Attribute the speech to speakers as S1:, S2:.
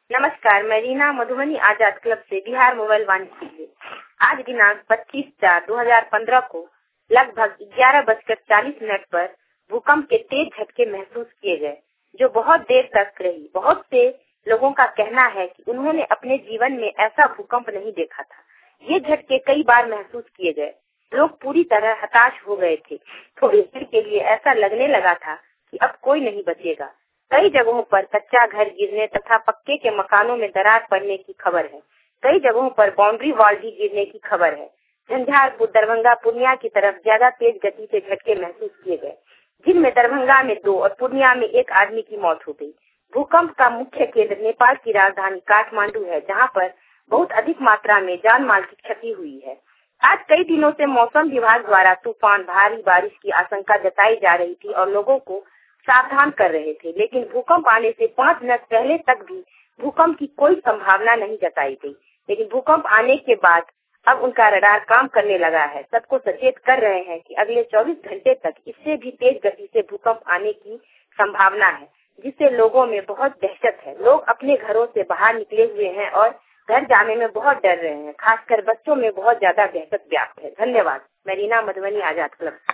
S1: नमस्कार, मैं रीना मधुबनी आजाद क्लब से बिहार मोबाइल वाणी से। आज दिनांक 25/4/2015 को लगभग 11:40 पर भूकंप के तेज झटके महसूस किए गए, जो बहुत देर तक रही। बहुत से लोगों का कहना है कि उन्होंने अपने जीवन में ऐसा भूकंप नहीं देखा था। ये झटके कई बार महसूस किए गए। लोग पूरी तरह हताश हो गए थे। थोड़ी देर के लिए ऐसा लगने लगा था कि अब कोई नहीं बचेगा। कई जगहों पर कच्चा घर गिरने तथा पक्के के मकानों में दरार पड़ने की खबर है। कई जगहों पर बाउंड्री वॉल भी गिरने की खबर है। झंझारपुर, दरभंगा, पूर्णिया की तरफ ज्यादा तेज गति से झटके महसूस किए गए, जिनमें दरभंगा में 2 और पूर्णिया में 1 आदमी की मौत हो गई। भूकंप का मुख्य केंद्र नेपाल की राजधानी काठमांडू है, जहाँ पर बहुत अधिक मात्रा में जान माल की क्षति हुई है। आज कई दिनों से मौसम विभाग द्वारा तूफान, भारी बारिश की आशंका जताई जा रही थी और लोगों को सावधान कर रहे थे, लेकिन भूकंप आने से 5 मिनट पहले तक भी भूकंप की कोई संभावना नहीं जताई गई। लेकिन भूकंप आने के बाद अब उनका रडार काम करने लगा है। सबको सचेत कर रहे हैं कि अगले 24 घंटे तक इससे भी तेज गति से भूकंप आने की संभावना है, जिससे लोगों में बहुत दहशत है। लोग अपने घरों से बाहर निकले हुए हैं और घर जाने में बहुत डर रहे हैं। खासकर बच्चों में बहुत ज्यादा दहशत व्याप्त है। धन्यवाद। मैं रीना मधुबनी आजाद क्लब।